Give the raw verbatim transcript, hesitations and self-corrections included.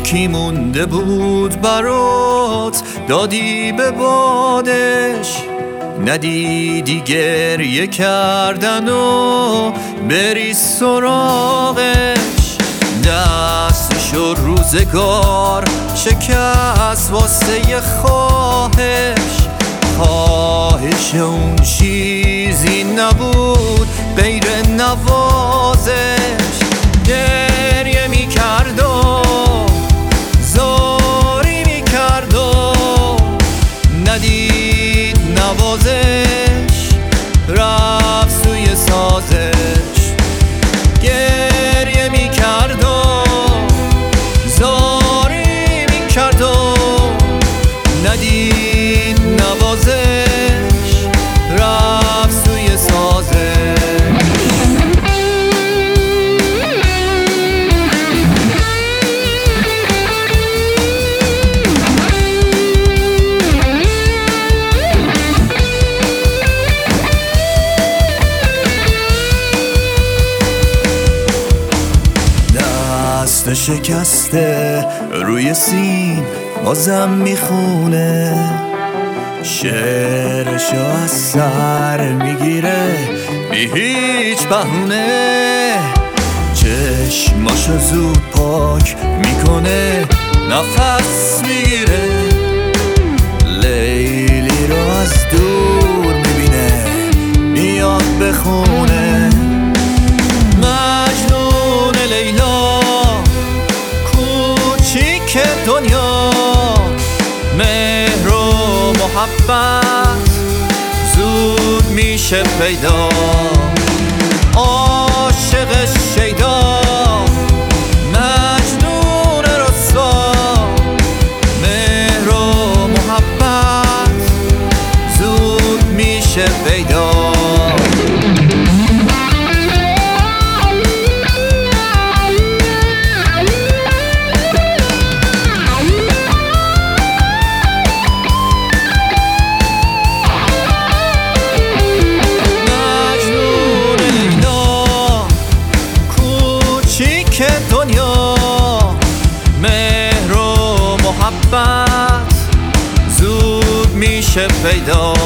یکی مونده بود برات، دادی به بادش، ندیدی گریه کردن و بری سراغش. دستشو روزگار شکست واسه خواهش، خواهش اون چیزی نبود غیر نوازش. گریه میکرد و زاری میکرد و ندید نوازش، رفت سوی سازش. گریه میکرد و زاری میکرد و ندید نوازش، رفت سوی سازش. دست شکسته روی سیم بازم میخونه، شعرشو از سر میگیره بی هیچ بهونه. چشماشو زود پاک میکنه، نفس میگیره، لیلی رو از دور میبینه میاد بخونه. مجنون لیلا کوچیک دنیا، مهر و محبت زود میشه پیدا. عاشق شیدا مجنون رسوا، مهر و محبت زود میشه پیدا. دنیا مهر و محبت زود میشه پیدا.